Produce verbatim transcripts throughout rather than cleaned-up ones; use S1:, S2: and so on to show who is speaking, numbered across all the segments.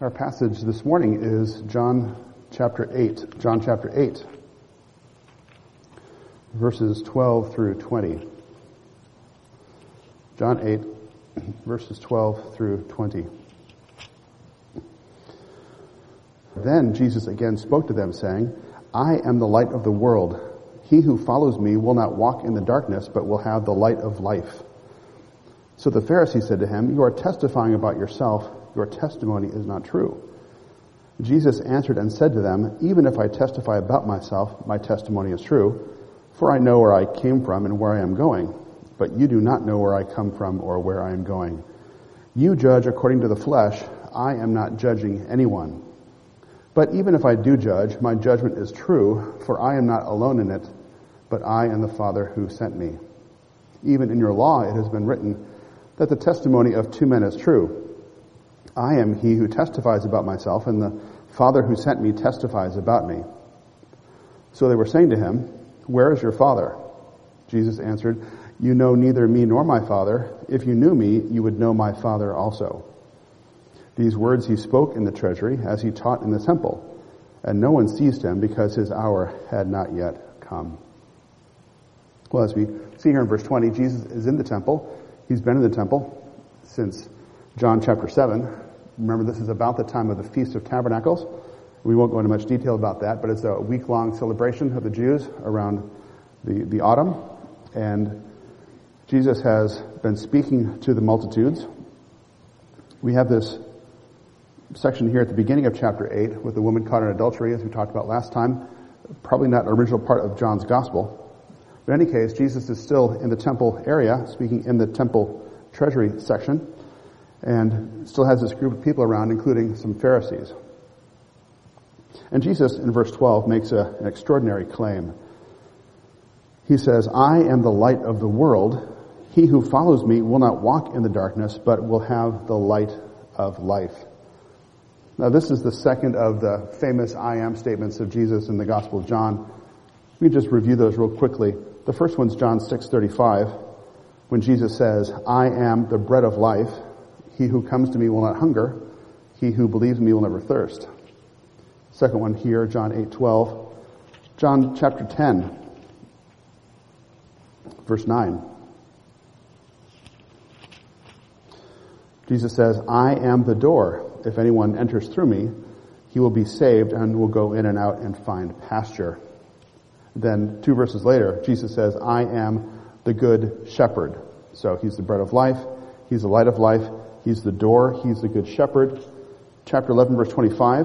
S1: Our passage this morning is John chapter eight. John chapter eight, verses twelve through twenty. John eight, verses twelve through twenty. Then Jesus again spoke to them, saying, I am the light of the world. He who follows me will not walk in the darkness, but will have the light of life. So the Pharisee said to him, You are testifying about yourself. Your testimony is not true. Jesus answered and said to them, Even if I testify about myself, my testimony is true, for I know where I came from and where I am going. But you do not know where I come from or where I am going. You judge according to the flesh. I am not judging anyone. But even if I do judge, my judgment is true, for I am not alone in it, but I and the Father who sent me. Even in your law it has been written that the testimony of two men is true. I am he who testifies about myself, and the Father who sent me testifies about me. So they were saying to him, Where is your Father? Jesus answered, You know neither me nor my Father. If you knew me, you would know my Father also. These words he spoke in the treasury as he taught in the temple, and no one seized him because his hour had not yet come. Well, as we see here in verse twenty, Jesus is in the temple. He's been in the temple since John chapter seven. Remember, this is about the time of the Feast of Tabernacles. We won't go into much detail about that, but it's a week-long celebration of the Jews around the, the autumn. And Jesus has been speaking to the multitudes. We have this section here at the beginning of chapter eight with the woman caught in adultery, as we talked about last time. Probably not an original part of John's gospel. But in any case, Jesus is still in the temple area, speaking in the temple treasury section, and still has this group of people around, including some Pharisees. And Jesus, in verse twelve, makes a, an extraordinary claim. He says, I am the light of the world. He who follows me will not walk in the darkness, but will have the light of life. Now, this is the second of the famous I am statements of Jesus in the Gospel of John. Let me just review those real quickly. The first one's John six thirty-five, when Jesus says, I am the bread of life. He who comes to me will not hunger. He who believes in me will never thirst. Second one here, John eight twelve. John chapter ten, verse nine. Jesus says, I am the door. If anyone enters through me, he will be saved and will go in and out and find pasture. Then two verses later, Jesus says, I am the good shepherd. So he's the bread of life. He's the light of life. He's the door. He's the good shepherd. Chapter eleven, verse twenty-five.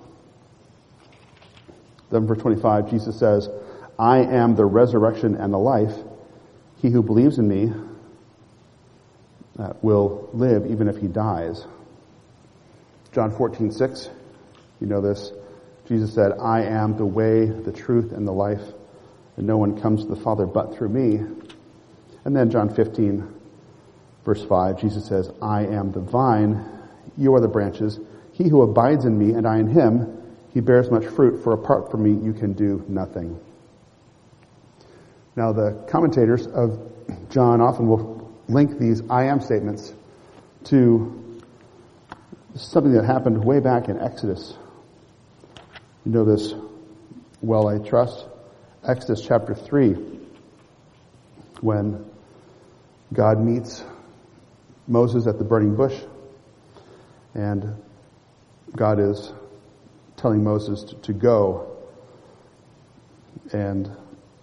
S1: eleven, verse twenty-five, Jesus says, I am the resurrection and the life. He who believes in me uh, will live even if he dies. John fourteen six, you know this. Jesus said, I am the way, the truth, and the life, and no one comes to the Father but through me. And then John fifteen, verse five, Jesus says, I am the vine, you are the branches. He who abides in me and I in him, he bears much fruit, for apart from me you can do nothing. Now the commentators of John often will link these I am statements to something that happened way back in Exodus. You know this well, I trust. Exodus chapter three, when God meets Moses at the burning bush, and God is telling Moses to, to go and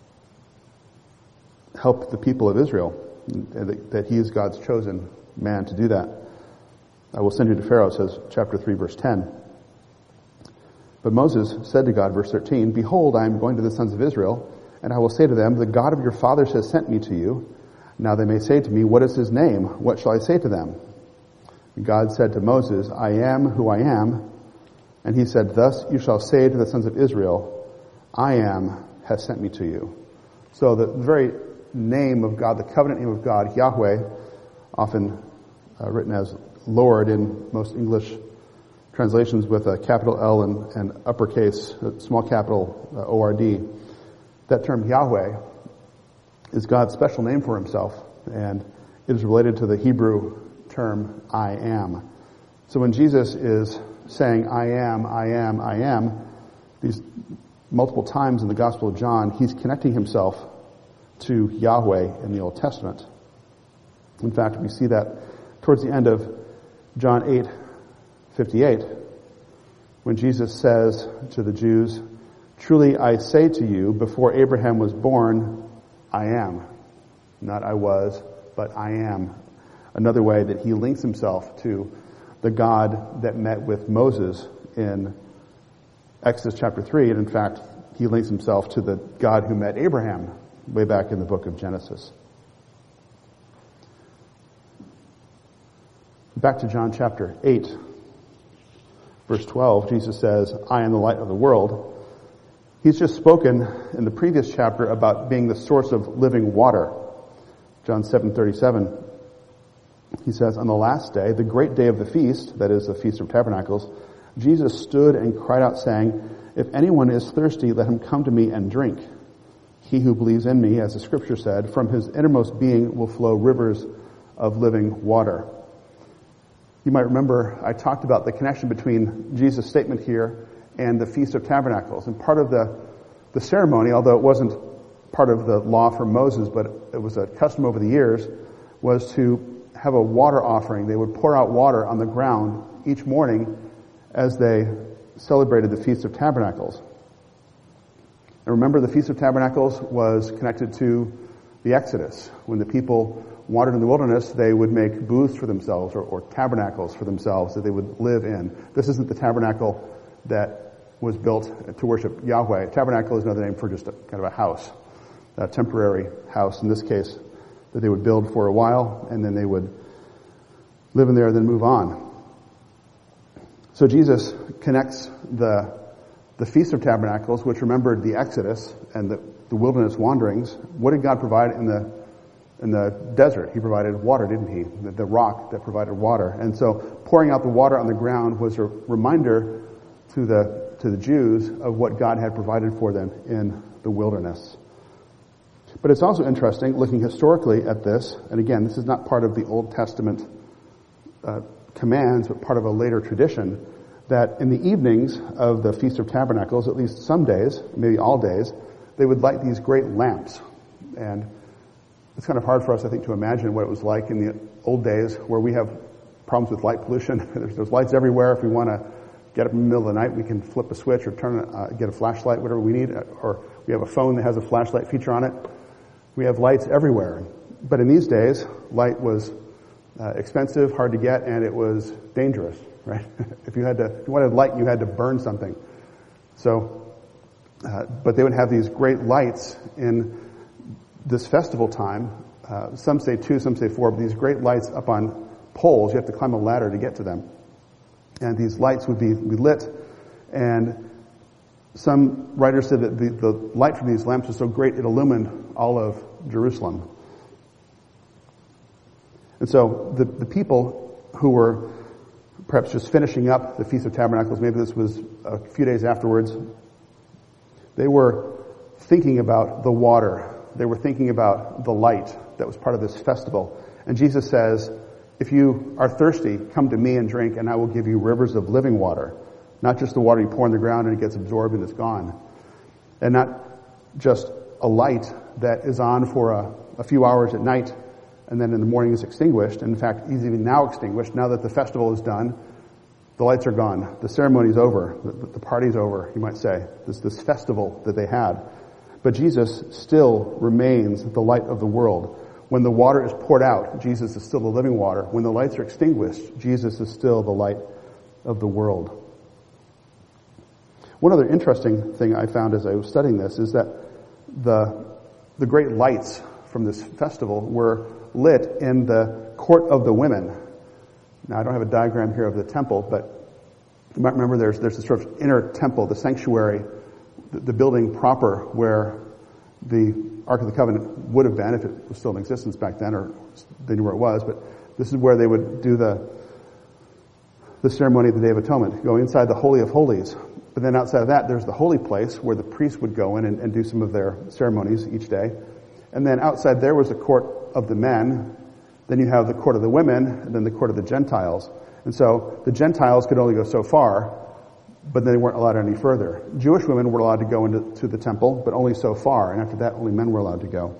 S1: help the people of Israel, and that, that he is God's chosen man to do that. I will send you to Pharaoh, says chapter three, verse ten. But Moses said to God, verse thirteen, Behold, I am going to the sons of Israel, and I will say to them, The God of your fathers has sent me to you. Now they may say to me, What is his name? What shall I say to them? And God said to Moses, I am who I am. And he said, Thus you shall say to the sons of Israel, I am has sent me to you. So the very name of God, the covenant name of God, Yahweh, often uh, written as Lord in most English translations with a capital L and, and uppercase, small capital uh, O R D. That term Yahweh is God's special name for himself, and it is related to the Hebrew term I am. So when Jesus is saying, I am, I am, I am, these multiple times in the Gospel of John, he's connecting himself to Yahweh in the Old Testament. In fact, we see that towards the end of John eight fifty-eight, when Jesus says to the Jews, truly I say to you, before Abraham was born, I am. Not I was, but I am. Another way that he links himself to the God that met with Moses in Exodus chapter three, and in fact, he links himself to the God who met Abraham way back in the book of Genesis. Back to John chapter eight, verse twelve, Jesus says, I am the light of the world. He's just spoken in the previous chapter about being the source of living water. John seven thirty-seven, he says, on the last day, the great day of the feast, that is the Feast of Tabernacles, Jesus stood and cried out saying, if anyone is thirsty, let him come to me and drink. He who believes in me, as the scripture said, from his innermost being will flow rivers of living water. You might remember I talked about the connection between Jesus' statement here and the Feast of Tabernacles. And part of the, the ceremony, although it wasn't part of the law from Moses, but it was a custom over the years, was to have a water offering. They would pour out water on the ground each morning as they celebrated the Feast of Tabernacles. And remember, the Feast of Tabernacles was connected to the Exodus. When the people wandered in the wilderness, they would make booths for themselves, or, or tabernacles for themselves that they would live in. This isn't the tabernacle that was built to worship Yahweh. Tabernacle is another name for just a, kind of a house, a temporary house, in this case, that they would build for a while, and then they would live in there and then move on. So Jesus connects the the Feast of Tabernacles, which remembered the Exodus and the, the wilderness wanderings. What did God provide in the in the desert? He provided water, didn't he? The, the rock that provided water. And so pouring out the water on the ground was a reminder to the to the Jews of what God had provided for them in the wilderness. But it's also interesting, looking historically at this, and again, this is not part of the Old Testament uh, commands, but part of a later tradition, that in the evenings of the Feast of Tabernacles, at least some days, maybe all days, they would light these great lamps. And it's kind of hard for us, I think, to imagine what it was like in the old days where we have problems with light pollution. there's, there's lights everywhere. If we want to get up in the middle of the night, we can flip a switch or turn, uh, get a flashlight, whatever we need, or we have a phone that has a flashlight feature on it. We have lights everywhere. But in these days, light was uh, expensive, hard to get, and it was dangerous, right? if you had to, if you wanted light, you had to burn something. So, uh, but they would have these great lights in this festival time. Uh, some say two, some say four, but these great lights up on poles. You have to climb a ladder to get to them. And these lights would be, be lit, and some writers said that the, the light from these lamps was so great it illumined all of Jerusalem. And so the, the people who were perhaps just finishing up the Feast of Tabernacles, maybe this was a few days afterwards, they were thinking about the water. They were thinking about the light that was part of this festival. And Jesus says, if you are thirsty, come to me and drink, and I will give you rivers of living water. Not just the water you pour on the ground and it gets absorbed and it's gone. And not just a light that is on for a, a few hours at night and then in the morning is extinguished. And in fact, is even now extinguished. Now that the festival is done, the lights are gone. The ceremony is over. The, the party's over, you might say. This, this festival that they had. But Jesus still remains the light of the world. When the water is poured out, Jesus is still the living water. When the lights are extinguished, Jesus is still the light of the world. One other interesting thing I found as I was studying this is that the the great lights from this festival were lit in the court of the women. Now, I don't have a diagram here of the temple, but you might remember there's there's this sort of inner temple, the sanctuary, the, the building proper where the Ark of the Covenant would have been if it was still in existence back then, or they knew where it was. But this is where they would do the the ceremony of the Day of Atonement, go inside the Holy of Holies. But then outside of that, there's the holy place where the priests would go in and, and do some of their ceremonies each day. And then outside there was the court of the men. Then you have the court of the women, and then the court of the Gentiles. And so the Gentiles could only go so far, but then they weren't allowed any further. Jewish women were allowed to go into to the temple, but only so far, and after that only men were allowed to go.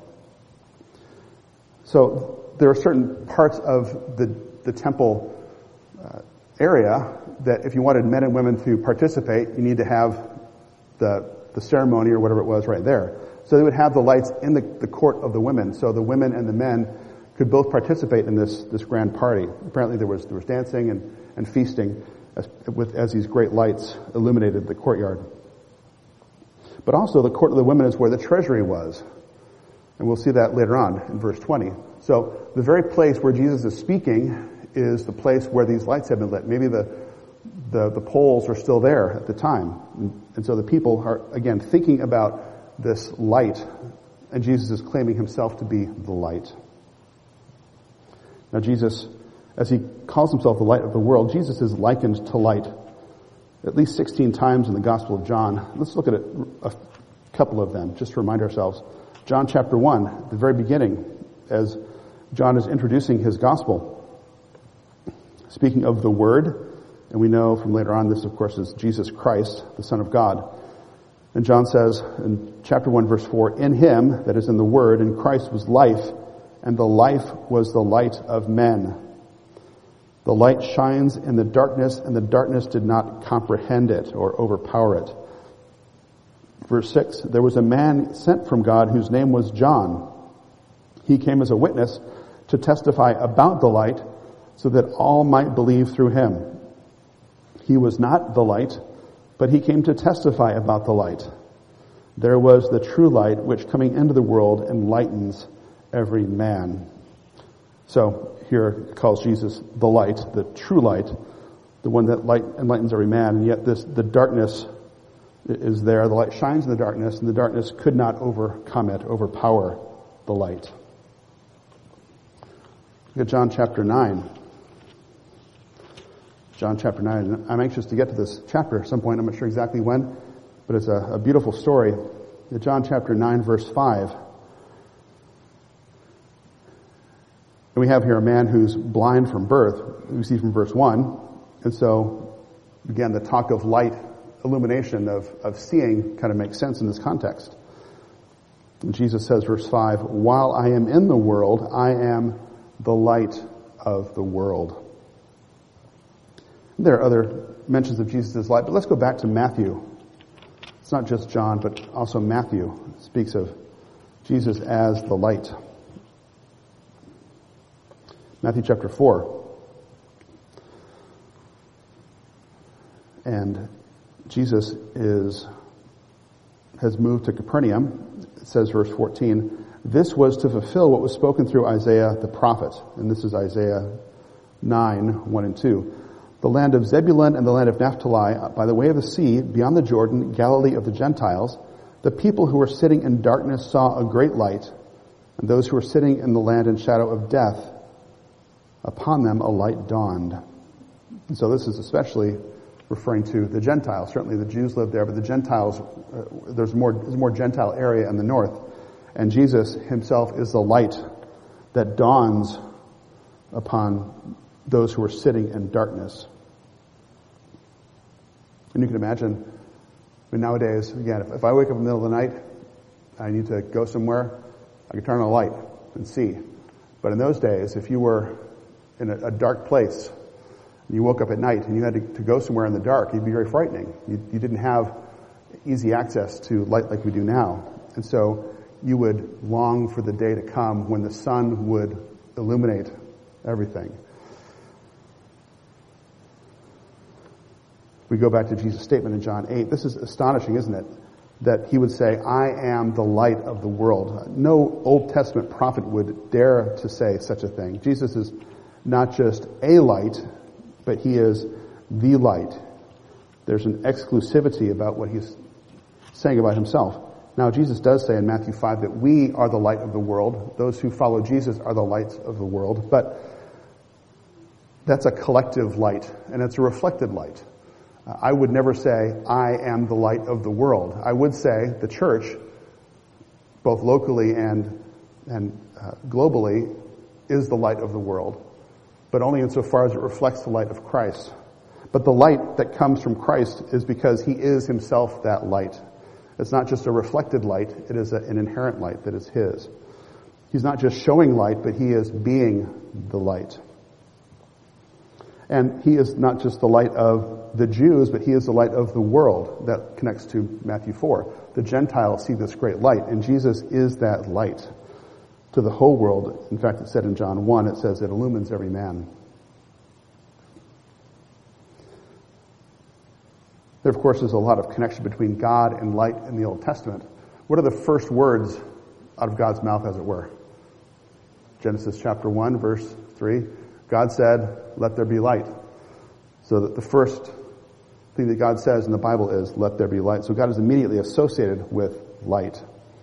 S1: So there are certain parts of the, the temple uh, area that if you wanted men and women to participate, you need to have the, the ceremony or whatever it was right there. So they would have the lights in the, the court of the women, so the women and the men could both participate in this, this grand party. Apparently there was, there was dancing and, and feasting as, with, as these great lights illuminated the courtyard. But also the court of the women is where the treasury was. And we'll see that later on in verse twenty. So the very place where Jesus is speaking is the place where these lights have been lit. Maybe the the, the poles are still there at the time. And, and so the people are, again, thinking about this light, and Jesus is claiming himself to be the light. Now Jesus, as he calls himself the light of the world, Jesus is likened to light at least sixteen times in the Gospel of John. Let's look at it, a couple of them, just to remind ourselves. John chapter one, at the very beginning, as John is introducing his gospel, speaking of the Word, and we know from later on this, of course, is Jesus Christ, the Son of God. And John says in chapter one, verse four, "In him," that is in the Word, "in Christ was life, and the life was the light of men. The light shines in the darkness, and the darkness did not comprehend it or overpower it." Verse six, "There was a man sent from God whose name was John. He came as a witness to testify about the light, so that all might believe through him. He was not the light, but he came to testify about the light. There was the true light, which coming into the world enlightens every man." So here it calls Jesus the light, the true light, the one that light enlightens every man, and yet this the darkness is there. The light shines in the darkness, and the darkness could not overcome it, overpower the light. Look at John chapter nine. John chapter nine. I'm anxious to get to this chapter at some point. I'm not sure exactly when, but it's a, a beautiful story. In John chapter nine, verse five. And we have here a man who's blind from birth. We see from verse one. And so, again, the talk of light, illumination, of, of seeing kind of makes sense in this context. And Jesus says, verse five, "While I am in the world, I am the light of the world." There are other mentions of Jesus' light, but let's go back to Matthew. It's not just John, but also Matthew speaks of Jesus as the light. Matthew chapter four. And Jesus is has moved to Capernaum. It says, verse fourteen, "This was to fulfill what was spoken through Isaiah the prophet." And this is Isaiah nine, one and two. "The land of Zebulun and the land of Naphtali, by the way of the sea, beyond the Jordan, Galilee of the Gentiles, the people who were sitting in darkness saw a great light, and those who were sitting in the land and shadow of death, upon them a light dawned." And so this is especially referring to the Gentiles. Certainly the Jews lived there, but the Gentiles, uh, there's more, there's more Gentile area in the north. And Jesus himself is the light that dawns upon those who are sitting in darkness. And you can imagine, I mean, nowadays, again, if, if I wake up in the middle of the night, I need to go somewhere, I can turn on a light and see. But in those days, if you were in a, a dark place, and you woke up at night and you had to, to go somewhere in the dark, it'd be very frightening. You, you didn't have easy access to light like we do now. And so you would long for the day to come when the sun would illuminate everything. We go back to Jesus' statement in John eight. This is astonishing, isn't it? That he would say, "I am the light of the world." No Old Testament prophet would dare to say such a thing. Jesus is not just a light, but he is the light. There's an exclusivity about what he's saying about himself. Now, Jesus does say in Matthew five that we are the light of the world. Those who follow Jesus are the lights of the world. But that's a collective light, and it's a reflected light. Uh, I would never say, "I am the light of the world." I would say the church, both locally and and uh, globally, is the light of the world. but only insofar as it reflects the light of Christ. But the light that comes from Christ is because he is himself that light. It's not just a reflected light, it is a, an inherent light that is his. He's not just showing light, but he is being the light. And he is not just the light of the Jews, but he is the light of the world. That connects to Matthew four. The Gentiles see this great light, and Jesus is that light to the whole world. In fact, it said in John one, it says it illumines every man. There, of course, is a lot of connection between God and light in the Old Testament. What are the first words out of God's mouth, as it were? Genesis chapter one, verse three. God said, let there be light. So that the first thing that God says in the Bible is, let there be light. So God is immediately associated with light.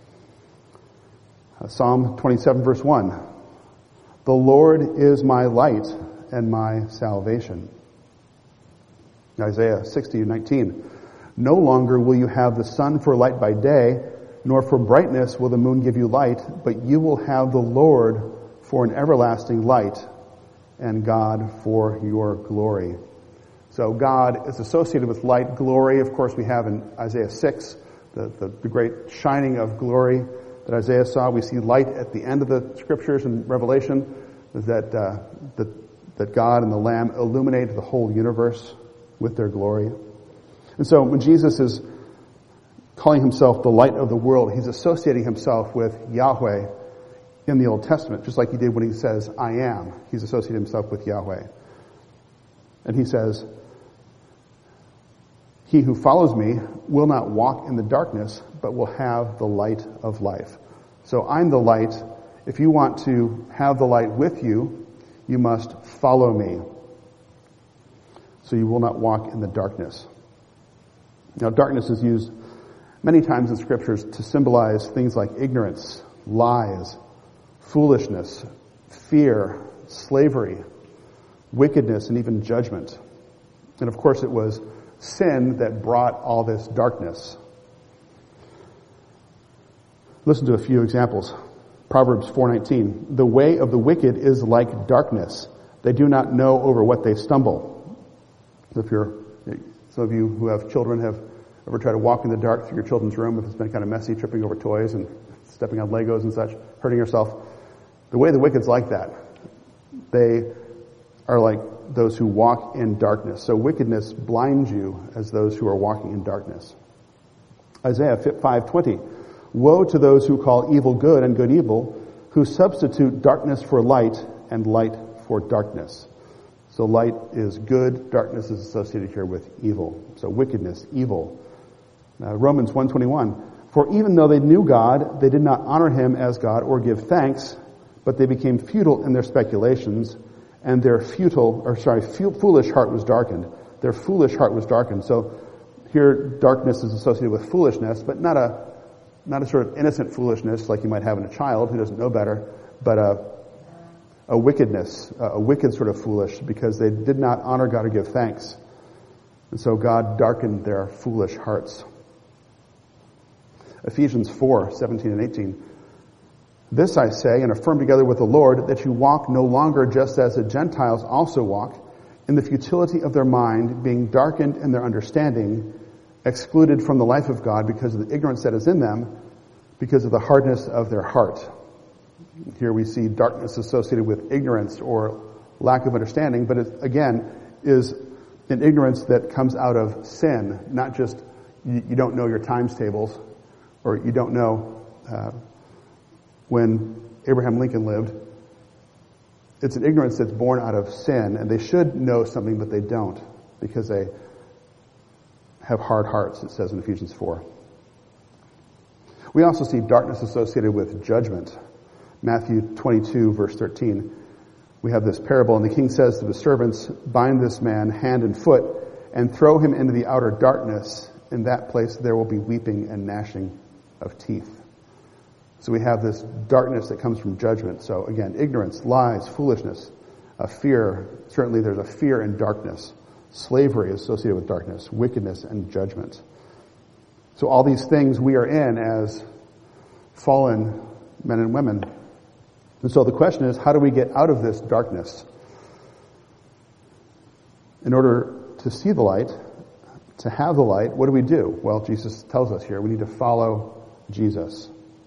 S1: Uh, Psalm twenty-seven, verse one. The Lord is my light and my salvation. Isaiah sixty, nineteen. No longer will you have the sun for light by day, nor for brightness will the moon give you light, but you will have the Lord for an everlasting light, and God for your glory. So God is associated with light. Glory, of course, we have in Isaiah six, the, the, the great shining of glory that Isaiah saw. We see light at the end of the scriptures in Revelation, that, uh, that, that God and the Lamb illuminate the whole universe with their glory. And so when Jesus is calling himself the light of the world, he's associating himself with Yahweh in the Old Testament, just like he did when he says, I am. He's associated himself with Yahweh. And he says, he who follows me will not walk in the darkness, but will have the light of life. So I'm the light. If you want to have the light with you, you must follow me. So you will not walk in the darkness. Now, darkness is used many times in scriptures to symbolize things like ignorance, lies, foolishness, fear, slavery, wickedness, and even judgment. And of course, it was sin that brought all this darkness. Listen to a few examples. Proverbs four nineteen. The way of the wicked is like darkness. They do not know over what they stumble. If you're, some of you who have children have ever tried to walk in the dark through your children's room, if it's been kind of messy, tripping over toys and stepping on Legos and such, hurting yourself. The way of the wicked's like that. They are like those who walk in darkness. So wickedness blinds you as those who are walking in darkness. Isaiah five twenty. Woe to those who call evil good and good evil, who substitute darkness for light and light for darkness. So light is good, darkness is associated here with evil. So wickedness, evil. Uh, Romans one twenty-one. For even though they knew God, they did not honor him as God or give thanks, but they became futile in their speculations, and their futile, or sorry, foolish heart was darkened. Their foolish heart was darkened. So here darkness is associated with foolishness, but not a not a sort of innocent foolishness like you might have in a child who doesn't know better, but a a wickedness, a wicked sort of foolish, because they did not honor God or give thanks. And so God darkened their foolish hearts. Ephesians four seventeen and eighteen. This I say and affirm together with the Lord, that you walk no longer just as the Gentiles also walk, in the futility of their mind, being darkened in their understanding, excluded from the life of God because of the ignorance that is in them, because of the hardness of their heart. Here we see darkness associated with ignorance or lack of understanding, but it, again, is an ignorance that comes out of sin, not just you, you don't know your times tables, or you don't know uh, when Abraham Lincoln lived. It's an ignorance that's born out of sin, and they should know something, but they don't, because they have hard hearts, it says in Ephesians four. We also see darkness associated with judgment. Matthew twenty-two, verse thirteen. We have this parable, and the king says to the servants, bind this man hand and foot, and throw him into the outer darkness. In that place there will be weeping and gnashing of teeth. So we have this darkness that comes from judgment. So again, ignorance, lies, foolishness, a fear. Certainly there's a fear in darkness. Slavery is associated with darkness, wickedness, and judgment. So all these things we are in as fallen men and women. And so the question is, how do we get out of this darkness? In order to see the light, to have the light, what do we do? Well, Jesus tells us here, we need to follow Jesus.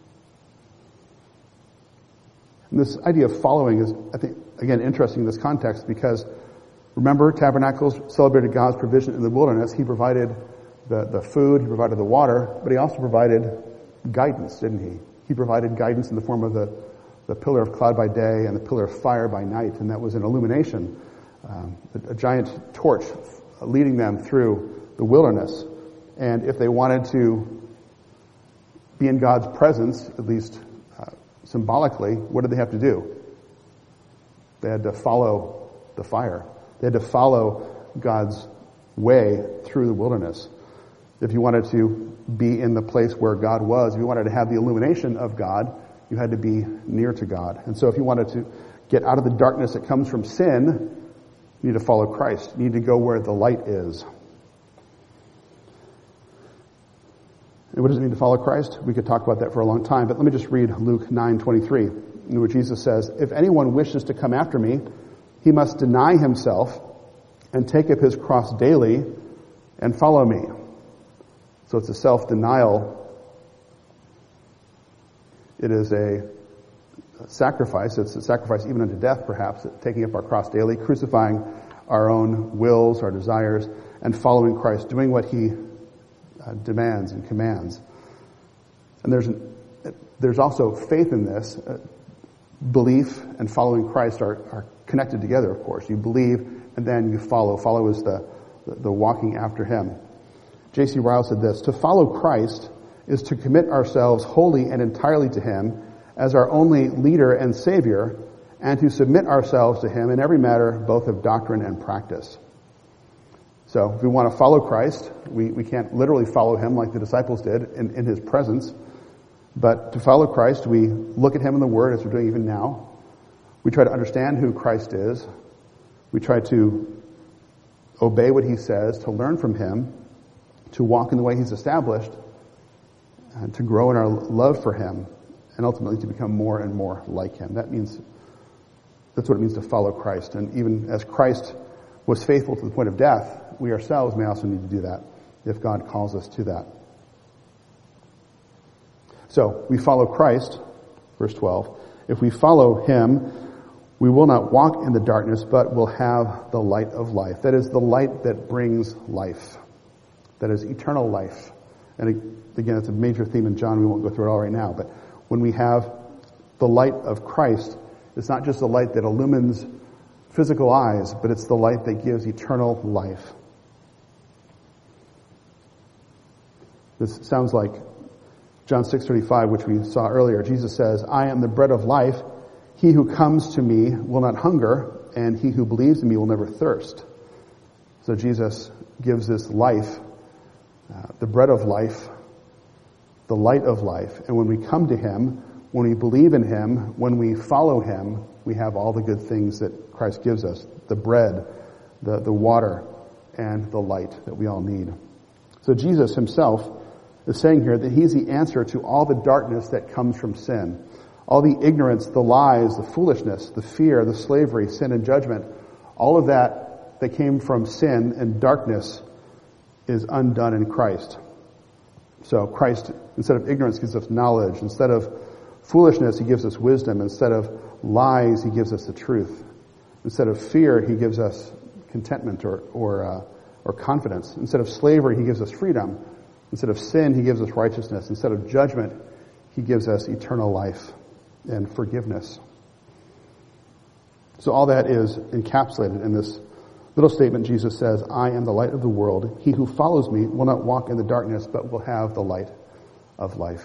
S1: And this idea of following is, I think, again, interesting in this context because, remember, Tabernacles celebrated God's provision in the wilderness. He provided the, the food, he provided the water, but he also provided guidance, didn't he? He provided guidance in the form of the, the pillar of cloud by day and the pillar of fire by night, and that was an illumination, um, a, a giant torch leading them through the wilderness. And if they wanted to be in God's presence, at least uh, symbolically, what did they have to do? They had to follow the fire. They had to follow God's way through the wilderness. If you wanted to be in the place where God was, if you wanted to have the illumination of God, you had to be near to God. And so if you wanted to get out of the darkness that comes from sin, you need to follow Christ. You need to go where the light is. And what does it mean to follow Christ? We could talk about that for a long time, but let me just read Luke nine twenty-three, where Jesus says, "If anyone wishes to come after me, he must deny himself and take up his cross daily and follow me." So it's a self-denial. It is a sacrifice. It's a sacrifice even unto death, perhaps, taking up our cross daily, crucifying our own wills, our desires, and following Christ, doing what he uh, demands and commands. And there's an, there's also faith in this. Uh, belief and following Christ are, are connected together, of course. You believe and then you follow. Follow is the, the, the walking after him. J C Ryle said this, "To follow Christ is to commit ourselves wholly and entirely to him as our only leader and savior, and to submit ourselves to him in every matter, both of doctrine and practice." So if we want to follow Christ, we, we can't literally follow him like the disciples did in, in his presence. But to follow Christ, we look at him in the Word, as we're doing even now. We try to understand who Christ is. We try to obey what he says, to learn from him, to walk in the way he's established, and to grow in our love for him, and ultimately to become more and more like him. That means, that's what it means to follow Christ. And even as Christ was faithful to the point of death, we ourselves may also need to do that if God calls us to that. So, we follow Christ, verse twelve. If we follow him, we will not walk in the darkness, but will have the light of life. That is the light that brings life. That is eternal life. And again, it's a major theme in John. We won't go through it all right now. But when we have the light of Christ, it's not just the light that illumines physical eyes, but it's the light that gives eternal life. This sounds like John six thirty-five, which we saw earlier. Jesus says, "I am the bread of life. He who comes to me will not hunger, and he who believes in me will never thirst." So Jesus gives this life, uh, the bread of life, the light of life. And when we come to him, when we believe in him, when we follow him, we have all the good things that Christ gives us. The bread, the, the water, and the light that we all need. So Jesus himself is saying here that he's the answer to all the darkness that comes from sin. All the ignorance, the lies, the foolishness, the fear, the slavery, sin and judgment, all of that that came from sin and darkness is undone in Christ. So Christ, instead of ignorance, gives us knowledge. Instead of foolishness, he gives us wisdom. Instead of lies, he gives us the truth. Instead of fear, he gives us contentment or or, uh, or confidence. Instead of slavery, he gives us freedom. Instead of sin, he gives us righteousness. Instead of judgment, he gives us eternal life and forgiveness. So all that is encapsulated in this little statement. Jesus says, "I am the light of the world. He who follows me will not walk in the darkness, but will have the light of life."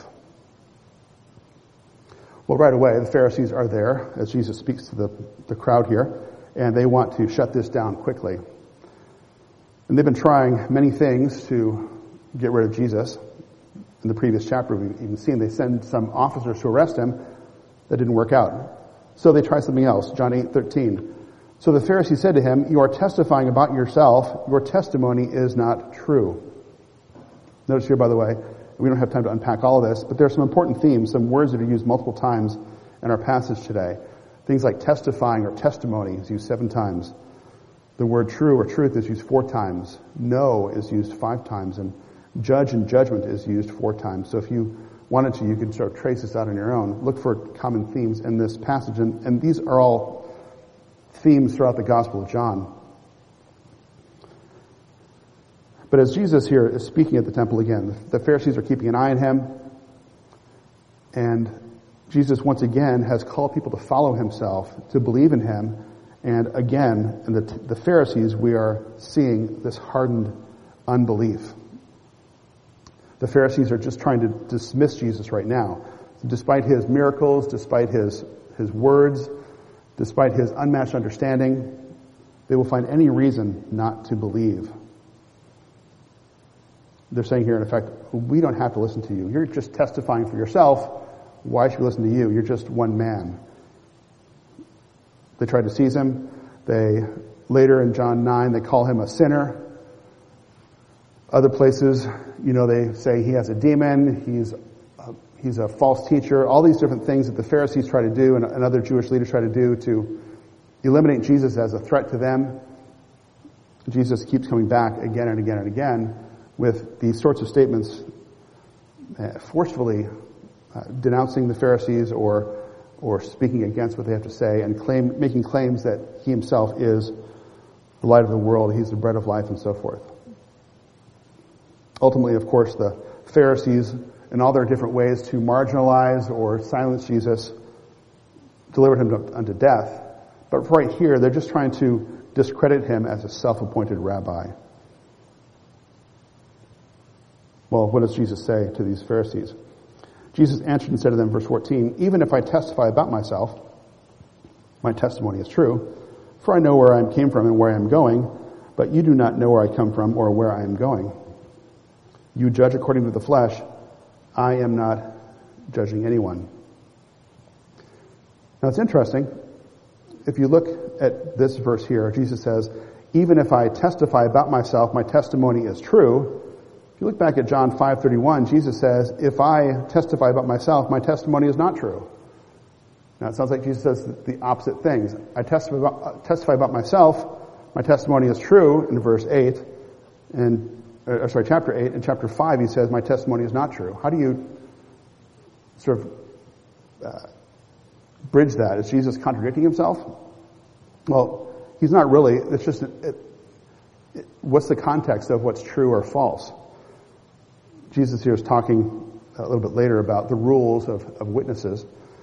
S1: Well, right away, the Pharisees are there as Jesus speaks to the, the crowd here, and they want to shut this down quickly. And they've been trying many things to get rid of Jesus. In the previous chapter, we've even seen they send some officers to arrest him. That didn't work out. So they try something else. John eight thirteen. "So the Pharisees said to him, 'You are testifying about yourself. Your testimony is not true.'" Notice here, by the way, we don't have time to unpack all of this, but there are some important themes, some words that are used multiple times in our passage today. Things like testifying or testimony is used seven times. The word true or truth is used four times. Know is used five times. And judge and judgment is used four times. So if you wanted to, you could sort of trace this out on your own. Look for common themes in this passage. And, and these are all themes throughout the Gospel of John. But as Jesus here is speaking at the temple again, the Pharisees are keeping an eye on him. And Jesus once again has called people to follow himself, to believe in him. And again, in the, the Pharisees, we are seeing this hardened unbelief. The Pharisees are just trying to dismiss Jesus right now. Despite his miracles, despite his, his words, despite his unmatched understanding, they will find any reason not to believe. They're saying here, in effect, we don't have to listen to you. You're just testifying for yourself. Why should we listen to you? You're just one man. They tried to seize him. They, later in John nine, they call him a sinner. Other places, you know, they say he has a demon, he's a, he's a false teacher, all these different things that the Pharisees try to do and, and other Jewish leaders try to do to eliminate Jesus as a threat to them. Jesus keeps coming back again and again and again with these sorts of statements, uh, forcefully uh, denouncing the Pharisees or or speaking against what they have to say and claim, making claims that he himself is the light of the world, he's the bread of life, and so forth. Ultimately, of course, the Pharisees, in all their different ways to marginalize or silence Jesus, delivered him to, unto death. But right here, they're just trying to discredit him as a self-appointed rabbi. Well, what does Jesus say to these Pharisees? Jesus answered and said to them, verse fourteen, even if I testify about myself, my testimony is true, for I know where I came from and where I am going, but you do not know where I come from or where I am going. You judge according to the flesh. I am not judging anyone. Now it's interesting. If you look at this verse here, Jesus says, even if I testify about myself, my testimony is true. If you look back at John five thirty-one, Jesus says, if I testify about myself, my testimony is not true. Now it sounds like Jesus says the opposite things. I testify about, testify about myself, my testimony is true in verse eight, and uh, sorry, chapter eight. In chapter five, he says, my testimony is not true. How do you sort of uh, bridge that? Is Jesus contradicting himself? Well, he's not really. It's just, it, it, what's the context of what's true or false? Jesus here is talking a little bit later about the rules of, of witnesses.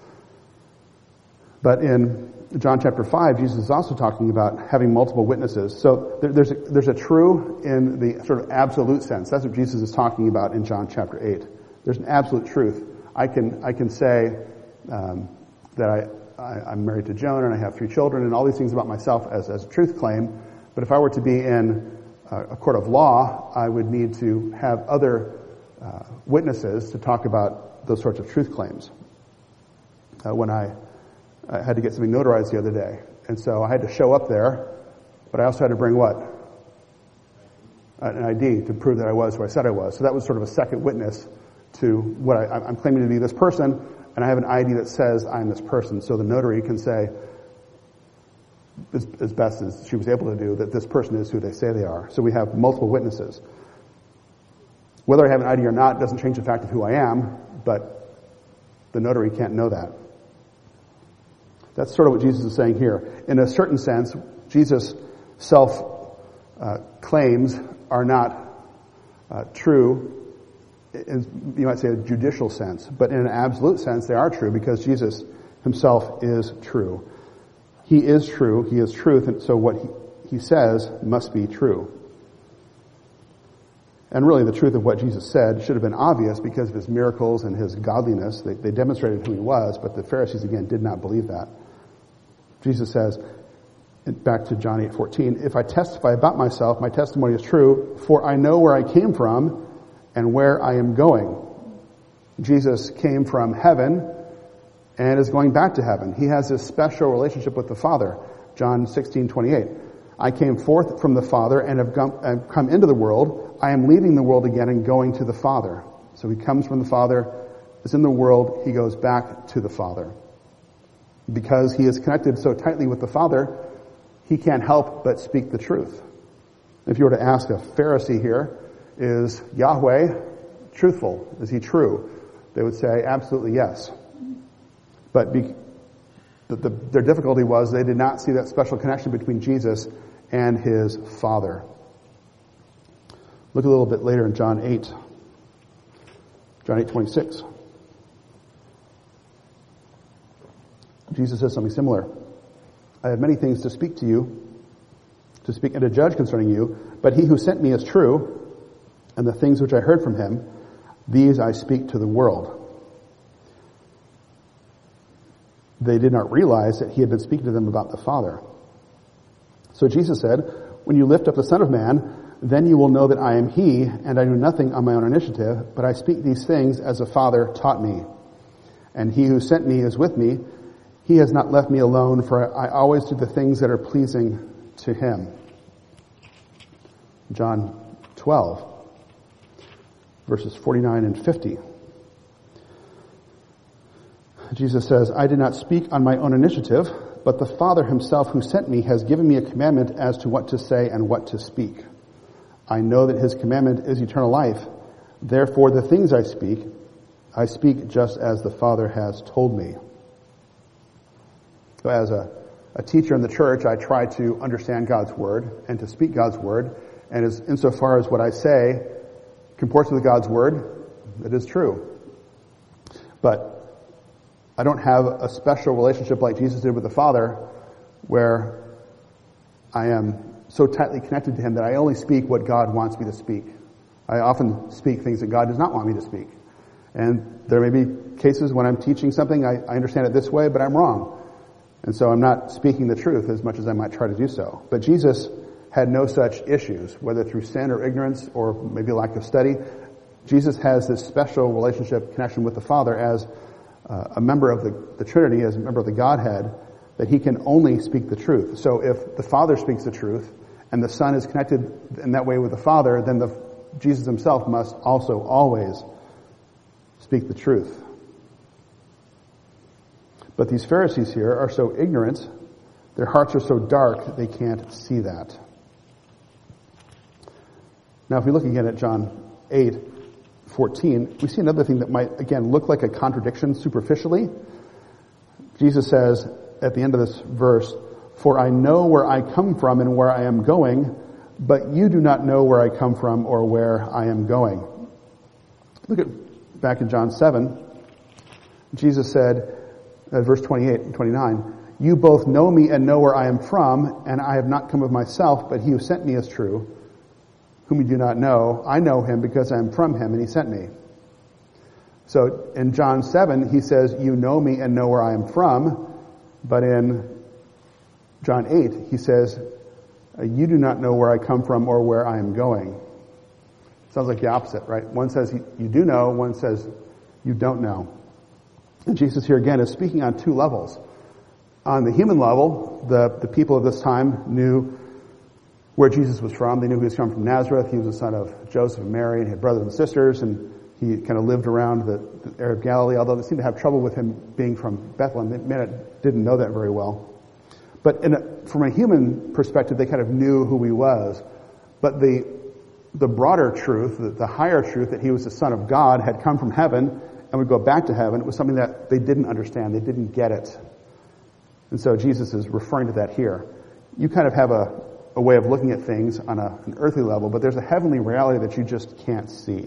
S1: But in John chapter five, Jesus is also talking about having multiple witnesses. So there, there's, a, there's a true in the sort of absolute sense. That's what Jesus is talking about in John chapter eight. There's an absolute truth. I can I can say um, that I, I, I'm married to Joan and I have three children and all these things about myself as, as a truth claim. But if I were to be in a, a court of law, I would need to have other Uh, witnesses to talk about those sorts of truth claims. Uh, when I, I had to get something notarized the other day, and so I had to show up there, but I also had to bring what? An I D to prove that I was who I said I was. So that was sort of a second witness to what I, I'm claiming to be this person, and I have an I D that says I'm this person. So the notary can say, as, as best as she was able to do, that this person is who they say they are. So we have multiple witnesses. Whether I have an I D or not doesn't change the fact of who I am, but the notary can't know that. That's sort of what Jesus is saying here. In a certain sense, Jesus' self-claims uh, are not uh, true, in, you might say a judicial sense, but in an absolute sense they are true because Jesus himself is true. He is true, he is truth, and so what he, he says must be true. And really, the truth of what Jesus said should have been obvious because of his miracles and his godliness. They, they demonstrated who he was, but the Pharisees, again, did not believe that. Jesus says, back to John eight fourteen, if I testify about myself, my testimony is true, for I know where I came from and where I am going. Jesus came from heaven and is going back to heaven. He has this special relationship with the Father. John sixteen twenty-eight. I came forth from the Father and have come into the world. I am leaving the world again and going to the Father. So he comes from the Father, is in the world, he goes back to the Father. Because he is connected so tightly with the Father, he can't help but speak the truth. If you were to ask a Pharisee here, is Yahweh truthful? Is he true? They would say absolutely yes. But be, the, the, their difficulty was they did not see that special connection between Jesus and his Father. Look a little bit later in John eight. John eight twenty-six. Jesus says something similar. I have many things to speak to you, to speak and to judge concerning you, but he who sent me is true, and the things which I heard from him, these I speak to the world. They did not realize that he had been speaking to them about the Father. So Jesus said, when you lift up the Son of Man, then you will know that I am he, and I do nothing on my own initiative, but I speak these things as the Father taught me. And he who sent me is with me. He has not left me alone, for I always do the things that are pleasing to him. John twelve, verses forty-nine and fifty. Jesus says, I did not speak on my own initiative, but the Father himself who sent me has given me a commandment as to what to say and what to speak. I know that his commandment is eternal life. Therefore, the things I speak, I speak just as the Father has told me. So as a, a teacher in the church, I try to understand God's word and to speak God's word. And as insofar as what I say comports with God's word, it is true. But I don't have a special relationship like Jesus did with the Father, where I am so tightly connected to him that I only speak what God wants me to speak. I often speak things that God does not want me to speak. And there may be cases when I'm teaching something, I, I understand it this way, but I'm wrong. And so I'm not speaking the truth as much as I might try to do so. But Jesus had no such issues, whether through sin or ignorance or maybe lack of study. Jesus has this special relationship, connection with the Father as uh, a member of the, the Trinity, as a member of the Godhead, that he can only speak the truth. So if the Father speaks the truth and the Son is connected in that way with the Father, then the, Jesus himself must also always speak the truth. But these Pharisees here are so ignorant, their hearts are so dark, they can't see that. Now if we look again at John eight fourteen, we see another thing that might, again, look like a contradiction superficially. Jesus says at the end of this verse, for I know where I come from and where I am going, but you do not know where I come from or where I am going. Look at back in John seven. Jesus said, uh, verse twenty-eight and twenty-nine, you both know me and know where I am from, and I have not come of myself, but he who sent me is true, whom you do not know. I know him because I am from him, and he sent me. So in John seven, he says, you know me and know where I am from, but in John eight, he says, you do not know where I come from or where I am going. Sounds like the opposite, right? One says you do know, one says you don't know. And Jesus here again is speaking on two levels. On the human level, the, the people of this time knew where Jesus was from. They knew he was from from Nazareth. He was the son of Joseph and Mary, and he had brothers and sisters, and he kind of lived around the, the area of Galilee, although they seemed to have trouble with him being from Bethlehem. They may not, didn't know that very well. But in a, from a human perspective, they kind of knew who he was. But the the broader truth, the, the higher truth that he was the Son of God, had come from heaven and would go back to heaven, it was something that they didn't understand. They didn't get it. And so Jesus is referring to that here. You kind of have a, a way of looking at things on a, an earthly level, but there's a heavenly reality that you just can't see.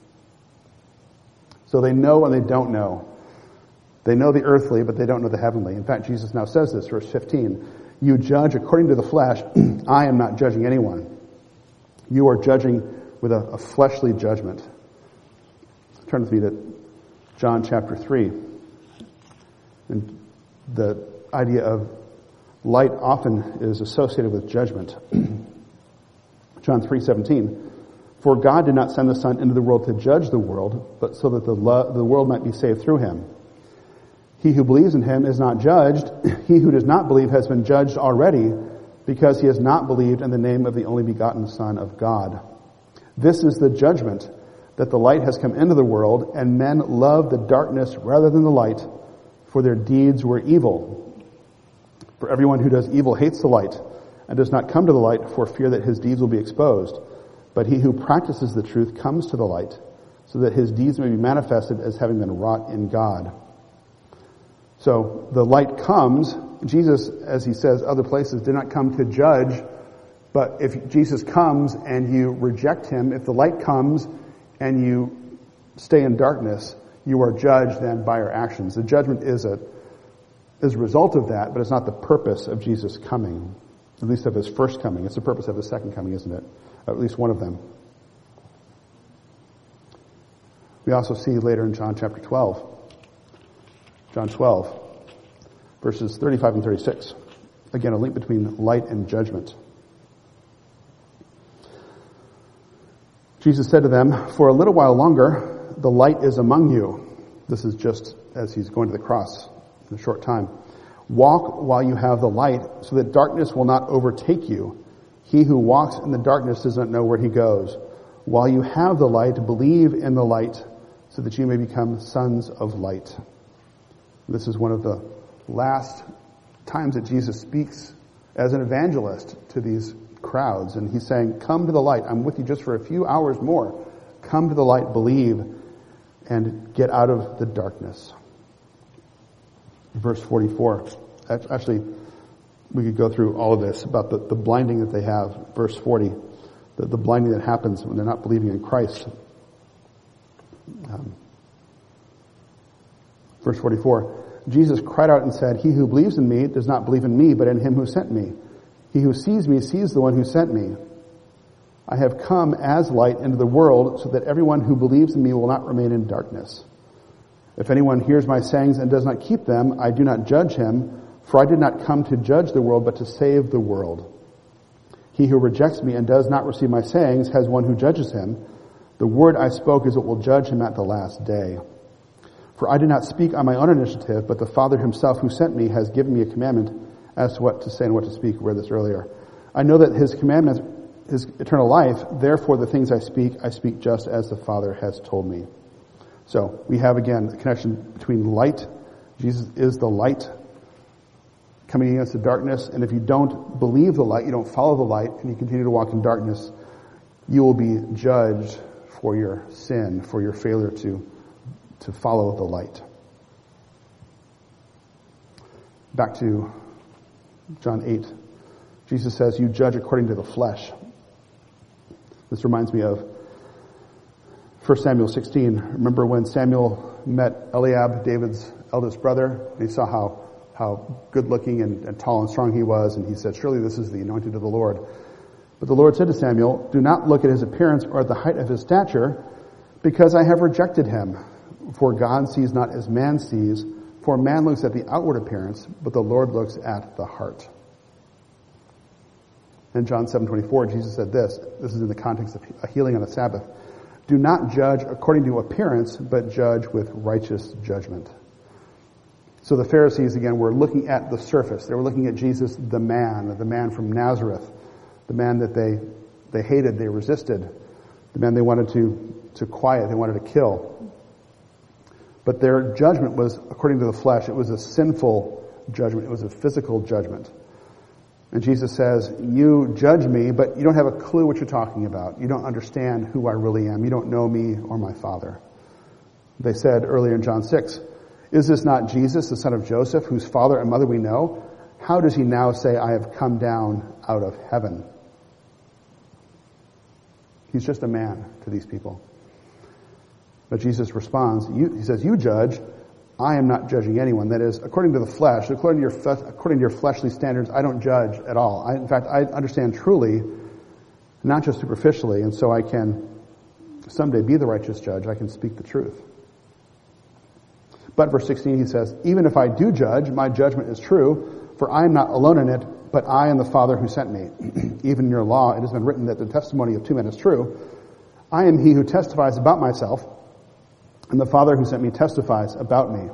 S1: So they know and they don't know. They know the earthly, but they don't know the heavenly. In fact, Jesus now says this, verse fifteen, you judge according to the flesh. I am not judging anyone. You are judging with a, a fleshly judgment. Turn with me to John chapter three. And the idea of light often is associated with judgment. John three seventeen. For God did not send the Son into the world to judge the world, but so that the, lo- the world might be saved through him. He who believes in him is not judged. He who does not believe has been judged already, because he has not believed in the name of the only begotten Son of God. This is the judgment, that the light has come into the world, and men love the darkness rather than the light, for their deeds were evil. For everyone who does evil hates the light, and does not come to the light for fear that his deeds will be exposed. But he who practices the truth comes to the light, so that his deeds may be manifested as having been wrought in God. So the light comes. Jesus, as he says other places, did not come to judge, but if Jesus comes and you reject him, if the light comes and you stay in darkness, you are judged then by your actions. The judgment is a, is a result of that, but it's not the purpose of Jesus coming, at least of his first coming. It's the purpose of his second coming, isn't it? At least one of them. We also see later in John chapter twelve, John twelve, verses thirty-five and thirty-six. Again, a link between light and judgment. Jesus said to them, "For a little while longer, the light is among you." This is just as he's going to the cross in a short time. "Walk while you have the light, so that darkness will not overtake you. He who walks in the darkness does not know where he goes. While you have the light, believe in the light, so that you may become sons of light." This is one of the last times that Jesus speaks as an evangelist to these crowds. And he's saying, come to the light. I'm with you just for a few hours more. Come to the light, believe, and get out of the darkness. Verse forty-four. Actually, we could go through all of this about the, the blinding that they have. Verse forty. The, the blinding that happens when they're not believing in Christ. Um, verse forty-four. Jesus cried out and said, "He who believes in me does not believe in me, but in him who sent me. He who sees me sees the one who sent me. I have come as light into the world, so that everyone who believes in me will not remain in darkness. If anyone hears my sayings and does not keep them, I do not judge him, for I did not come to judge the world, but to save the world. He who rejects me and does not receive my sayings has one who judges him. The word I spoke is what will judge him at the last day. For I did not speak on my own initiative, but the Father himself who sent me has given me a commandment as to what to say and what to speak." We read this earlier. "I know that his commandment is eternal life. Therefore the things I speak, I speak just as the Father has told me." So we have again the connection between light. Jesus is the light coming against the darkness. And if you don't believe the light, you don't follow the light, and you continue to walk in darkness, you will be judged for your sin, for your failure to to follow the light. Back to John eight. Jesus says, "You judge according to the flesh." This reminds me of First Samuel sixteen. Remember when Samuel met Eliab, David's eldest brother, and he saw how, how good looking and, and tall and strong he was, and he said, "Surely this is the anointed of the Lord." But the Lord said to Samuel, "Do not look at his appearance or at the height of his stature, because I have rejected him. For God sees not as man sees, for man looks at the outward appearance, but the Lord looks at the heart." In John seven twenty-four, Jesus said this. This is in the context of a healing on the Sabbath. "Do not judge according to appearance, but judge with righteous judgment." So the Pharisees, again, were looking at the surface. They were looking at Jesus, the man, the man from Nazareth, the man that they, they hated, they resisted, the man they wanted to, to quiet, they wanted to kill. But their judgment was according to the flesh. It was a sinful judgment. It was a physical judgment. And Jesus says, "You judge me, but you don't have a clue what you're talking about. You don't understand who I really am. You don't know me or my Father." They said earlier in John six, "Is this not Jesus, the son of Joseph, whose father and mother we know? How does he now say, 'I have come down out of heaven'?" He's just a man to these people. But Jesus responds, you, he says, "You judge. I am not judging anyone." That is, according to the flesh, according to your, according to your fleshly standards, I don't judge at all. I, in fact, I understand truly, not just superficially, and so I can someday be the righteous judge. I can speak the truth. But verse sixteen, he says, "Even if I do judge, my judgment is true, for I am not alone in it, but I and the Father who sent me. Even in your law, it has been written that the testimony of two men is true. I am he who testifies about myself, and the Father who sent me testifies about me."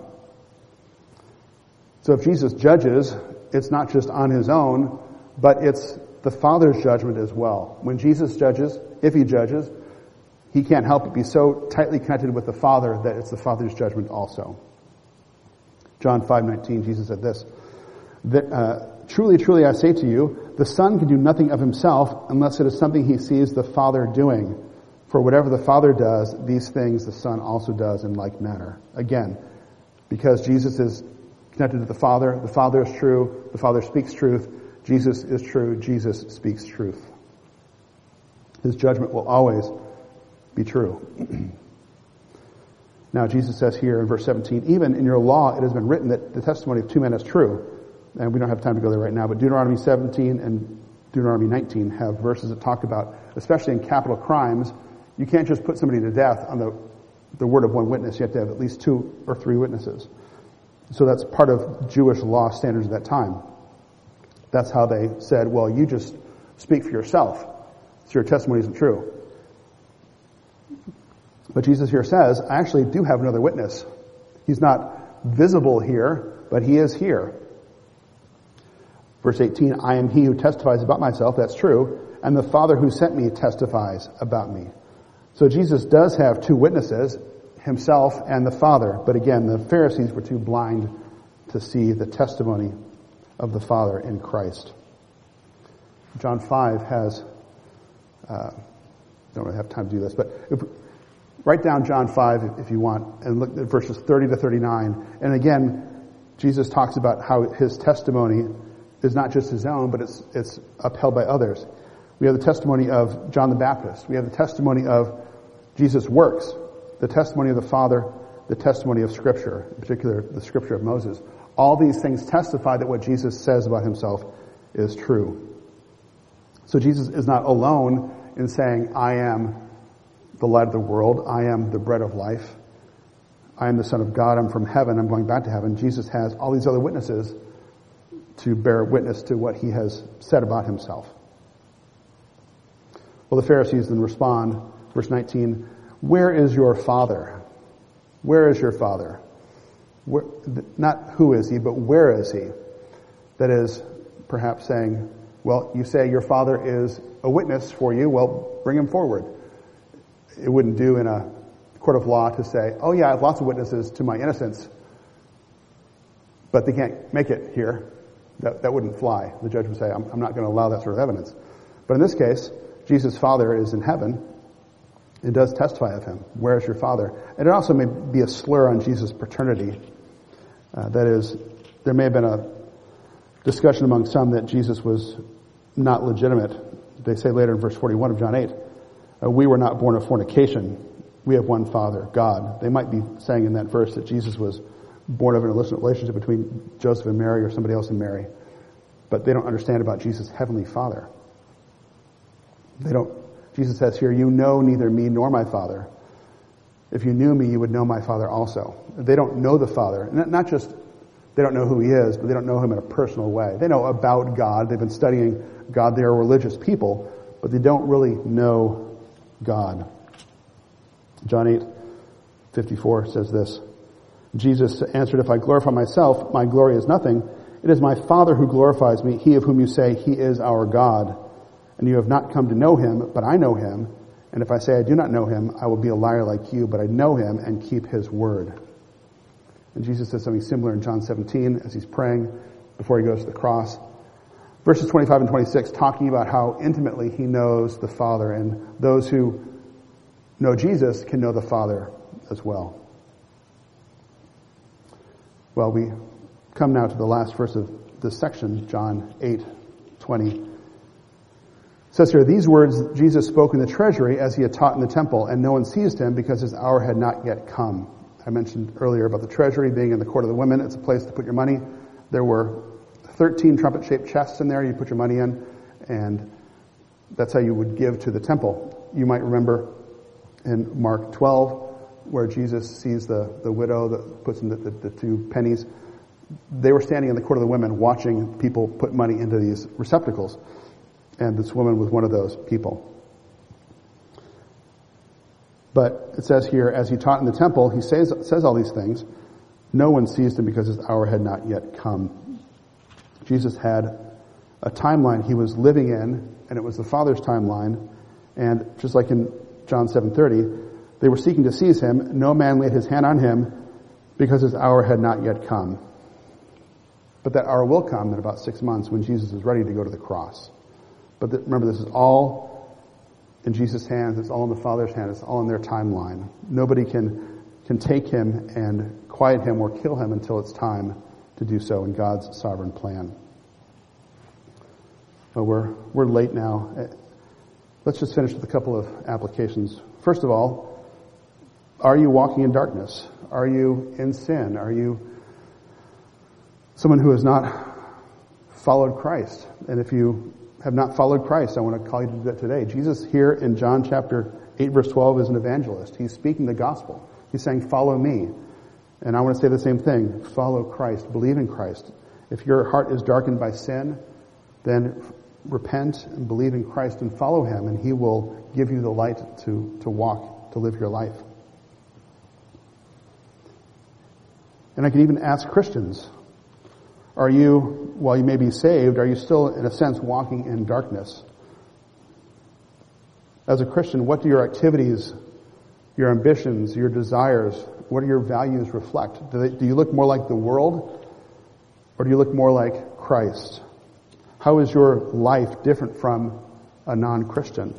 S1: So if Jesus judges, it's not just on his own, but it's the Father's judgment as well. When Jesus judges, if he judges, he can't help but be so tightly connected with the Father that it's the Father's judgment also. John five nineteen, Jesus said this, that, uh, "Truly, truly, I say to you, The Son can do nothing of himself unless it is something he sees the Father doing. For whatever the Father does, these things the Son also does in like manner. Again, because Jesus is connected to the Father, the Father is true, the Father speaks truth, Jesus is true, Jesus speaks truth. His judgment will always be true. Now, Jesus says here in verse seventeen, even in your law it has been written that the testimony of two men is true. And we don't have time to go there right now, but Deuteronomy seventeen and Deuteronomy nineteen have verses that talk about, especially in capital crimes, you can't just put somebody to death on the, the word of one witness. You have to have at least two or three witnesses. So that's part of Jewish law standards at that time. That's how they said, well, you just speak for yourself, so your testimony isn't true. But Jesus here says, I actually do have another witness. He's not visible here, but he is here. Verse eighteen, I am he who testifies about myself, that's true, and the Father who sent me testifies about me. So Jesus does have two witnesses, himself and the Father. But again, the Pharisees were too blind to see the testimony of the Father in Christ. John five has, uh, don't really have time to do this, but if, write down John five if you want, and look at verses thirty to thirty-nine. And again, Jesus talks about how his testimony is not just his own, but it's it's upheld by others. We have the testimony of John the Baptist. We have the testimony of Jesus' works, the testimony of the Father, the testimony of Scripture, in particular the Scripture of Moses. All these things testify that what Jesus says about himself is true. So Jesus is not alone in saying, I am the light of the world, I am the bread of life, I am the Son of God, I'm from heaven, I'm going back to heaven. Jesus has all these other witnesses to bear witness to what he has said about himself. Well, the Pharisees then respond, verse nineteen, where is your Father? Where is your Father? Where, not who is he, but where is he? That is, perhaps saying, well, you say your Father is a witness for you, well, bring him forward. It wouldn't do in a court of law to say, oh yeah, I have lots of witnesses to my innocence, but they can't make it here. That, that wouldn't fly. The judge would say, I'm, I'm not going to allow that sort of evidence. But in this case, Jesus' Father is in heaven. It does testify of him. Where is your Father? And it also may be a slur on Jesus' paternity. Uh, that is, there may have been a discussion among some that Jesus was not legitimate. They say later in verse forty-one of John eight, uh, we were not born of fornication. We have one Father, God. They might be saying in that verse that Jesus was born of an illicit relationship between Joseph and Mary or somebody else and Mary. But they don't understand about Jesus' heavenly Father. They don't, Jesus says here, you know neither me nor my Father. If you knew me, you would know my Father also. They don't know the Father. Not just they don't know who he is, but they don't know him in a personal way. They know about God. They've been studying God. They are religious people, but they don't really know God. John eight fifty-four says this, Jesus answered, if I glorify myself, my glory is nothing. It is my Father who glorifies me, he of whom you say he is our God. And you have not come to know him, but I know him. And if I say I do not know him, I will be a liar like you, but I know him and keep his word. And Jesus says something similar in John seventeen as he's praying before he goes to the cross. Verses twenty-five and twenty-six talking about how intimately he knows the Father, and those who know Jesus can know the Father as well. Well, we come now to the last verse of this section, John eight twenty. It says here, these words Jesus spoke in the treasury as he had taught in the temple, and no one seized him because his hour had not yet come. I mentioned earlier about the treasury being in the court of the women. It's a place to put your money. There were thirteen trumpet-shaped chests in there you put your money in, and that's how you would give to the temple. You might remember in Mark twelve, where Jesus sees the, the widow that puts in the, the, the two pennies. They were standing in the court of the women watching people put money into these receptacles. And this woman was one of those people. But it says here, as he taught in the temple, he says, says all these things. No one seized him because his hour had not yet come. Jesus had a timeline he was living in, and it was the Father's timeline. And just like in John seven thirty, they were seeking to seize him. No man laid his hand on him because his hour had not yet come. But that hour will come in about six months when Jesus is ready to go to the cross. But the, remember, this is all in Jesus' hands. It's all in the Father's hands. It's all in their timeline. Nobody can can take him and quiet him or kill him until it's time to do so in God's sovereign plan. But we're we're late now. Let's just finish with a couple of applications. First of all, are you walking in darkness? Are you in sin? Are you someone who has not followed Christ? And if you have not followed Christ, I want to call you to do that today. Jesus here in John chapter eight verse twelve is an evangelist. He's speaking the gospel. He's saying, follow me. And I want to say the same thing. Follow Christ. Believe in Christ. If your heart is darkened by sin, then repent and believe in Christ and follow him, and he will give you the light to, to walk, to live your life. And I can even ask Christians, are you, while you may be saved, are you still, in a sense, walking in darkness? As a Christian, what do your activities, your ambitions, your desires, what do your values reflect? Do, they, do you look more like the world, or do you look more like Christ? How is your life different from a non-Christian?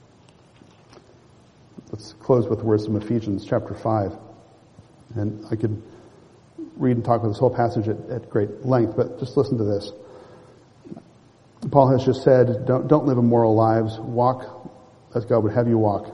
S1: Let's close with words from Ephesians chapter five. And I could read and talk about this whole passage at, at great length, but just listen to this. Paul has just said, don't, don't live immoral lives. Walk as God would have you walk.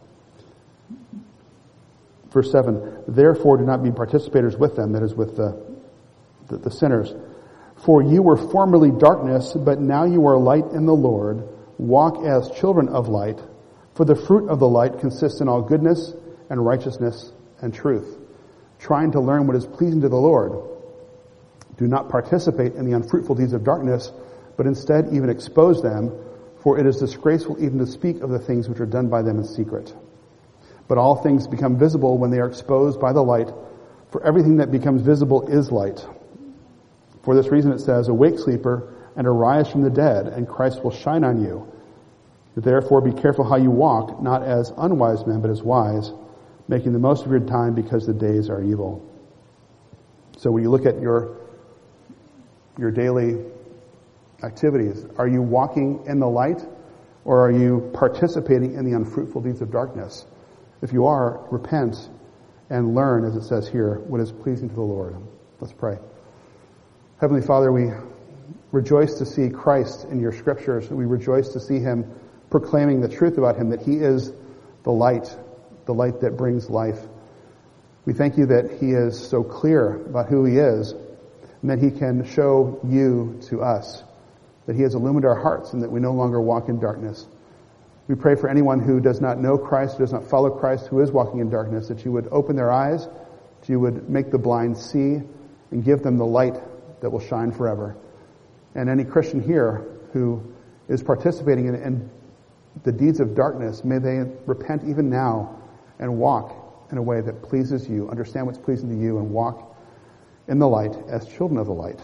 S1: Verse seven, therefore do not be participators with them, that is with the, the, the sinners. For you were formerly darkness, but now you are light in the Lord. Walk as children of light. For the fruit of the light consists in all goodness and righteousness and truth, trying to learn what is pleasing to the Lord. Do not participate in the unfruitful deeds of darkness, but instead even expose them, for it is disgraceful even to speak of the things which are done by them in secret. But all things become visible when they are exposed by the light, for everything that becomes visible is light. For this reason it says, awake, sleeper, and arise from the dead, and Christ will shine on you. Therefore be careful how you walk, not as unwise men, but as wise, making the most of your time because the days are evil. So when you look at your your daily activities, are you walking in the light, or are you participating in the unfruitful deeds of darkness? If you are, repent and learn, as it says here, what is pleasing to the Lord. Let's pray. Heavenly Father, we rejoice to see Christ in your scriptures. We rejoice to see him proclaiming the truth about him, that he is the light, the light that brings life. We thank you that he is so clear about who he is, and that he can show you to us, that he has illumined our hearts and that we no longer walk in darkness. We pray for anyone who does not know Christ, who does not follow Christ, who is walking in darkness, that you would open their eyes, that you would make the blind see, and give them the light that will shine forever. And any Christian here who is participating in, in the deeds of darkness, may they repent even now and walk in a way that pleases you, understand what's pleasing to you, and walk in the light as children of the light,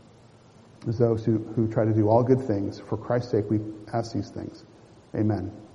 S1: as those who, who try to do all good things. For Christ's sake, we ask these things. Amen.